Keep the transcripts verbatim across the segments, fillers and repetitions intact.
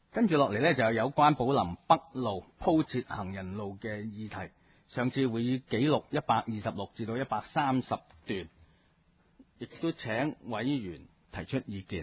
跟住落嚟呢，就有有關寶林北路鋪設行人路嘅議題。上次會議記錄一百二十六至到一百三十段，亦都請委員提出意見。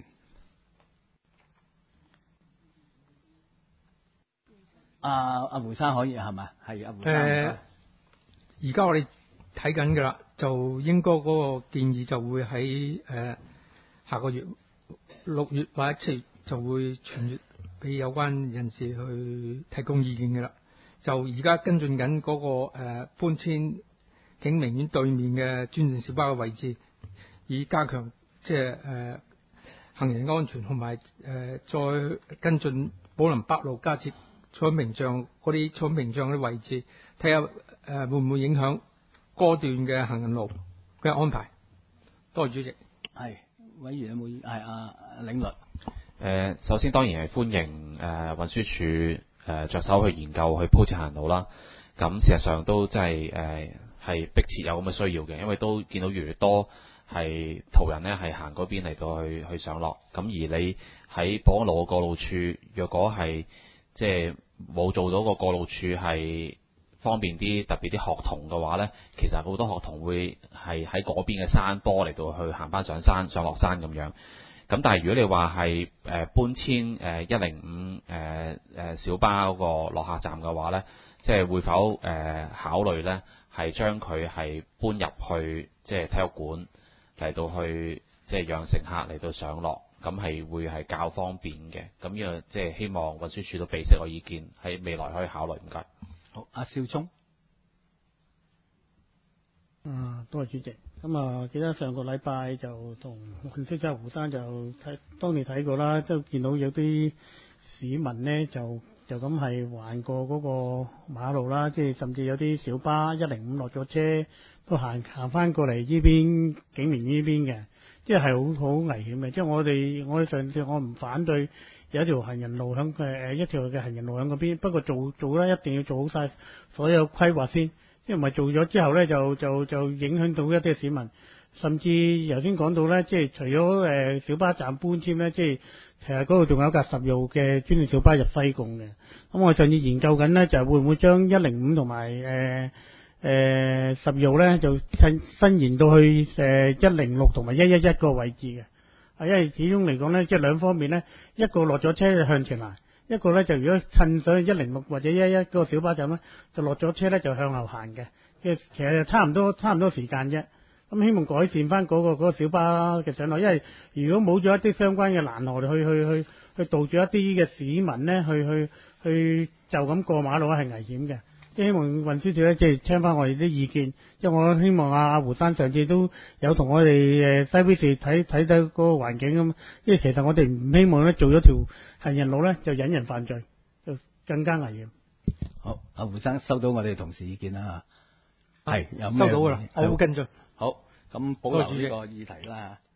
阿阿胡生可以係咪？係阿胡生。 誒，而家我哋睇緊㗎啦，就應該嗰個建議就會喺誒、呃、下個月六月或者七月就會傳閱俾有關人士去提供意見㗎啦。就而家跟進緊嗰、那個、呃、搬遷景明苑對面嘅專線小巴嘅位置，以加強即係誒行人安全，同埋誒再跟進寶林北路加設彩屏障嗰啲彩屏障嗰啲位置，睇下誒會唔會影響嗰段嘅行人路嘅安排。多謝主席。 係委員有冇意？係阿領律。誒、 呃，首先當然係歡迎誒、呃、運輸署誒着手去研究去鋪設行人路啦。咁事實上都真係誒係迫切有咁嘅需要嘅，因為都見到越嚟越多係途人呢係行嗰邊嚟到去去上落。咁而你喺寶安路嘅過路處，若果係即係冇做到個過路處係方便啲，特別啲學童嘅話呢，其實好多學童會係喺嗰邊嘅山坡嚟到去行翻上山、上落山咁樣。咁但係如果你話係誒搬遷誒一零五誒誒小巴嗰個落客站嘅話呢，即係會否誒、呃、考慮呢係將佢係搬入去即係體育館嚟到去即係讓乘客嚟到上落，咁係會係較方便嘅。咁呢個即係希望運輸署都俾釋我意見，喺未來可以考慮。唔該。 好，阿少聰。 啊，多謝主席。咁啊，記得上個禮拜就同運輸長胡生就睇，當年睇過啦，都見到有啲市民呢，就就咁係橫過嗰個馬路啦，即係甚至有啲小巴一零五落咗車，都行行翻過嚟呢邊景明呢邊嘅，即係好好危險嘅。即係我哋我哋上次我唔反對有一條行人路響誒一條嘅行人路響嗰邊，不過做做咧一定要做好晒所有規劃先。因為唔係做咗之後咧，就就就影響到一啲市民，甚至頭先講到咧，即係除咗誒、呃、小巴站搬遷咧，即係其實嗰度仲有架十號嘅專列小巴入西貢嘅。咁我上次研究緊咧，就係會唔會將一零五同埋誒誒十號咧，就伸伸延到去誒一零六同埋一一一個位置嘅。啊，因為始終嚟講咧，即係兩方面咧，一個落咗車向前行。一個咧就如果趁上一零六或者一一一個小巴站咧，就落咗車咧就向後行嘅，其實其實差唔多差唔多時間啫。咁希望改善翻嗰個嗰個小巴嘅上落，因為如果冇咗一啲相關嘅攔河去去去去杜絕一啲嘅市民咧，去去去就咁過馬路係危險嘅。即係希望運輸署咧，即係聽翻我哋啲意見。即係我希望阿阿胡生上次都有同我哋誒西非市睇睇到嗰個環境咁，因為其實我哋唔希望咧做咗條行人路咧就引人犯罪，就更加危險。 好，阿胡生收到我哋同事意見啦嚇，係、啊、有咩收到㗎啦，我會跟進。 好，咁保留呢個議題啦。